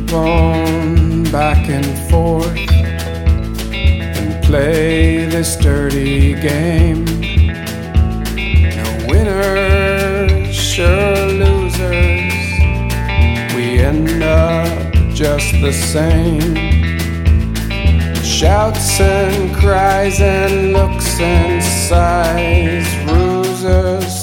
on back and forth and play this dirty game. No winners, sure losers. We end up just the same. Shouts and cries and looks and sighs, bruises,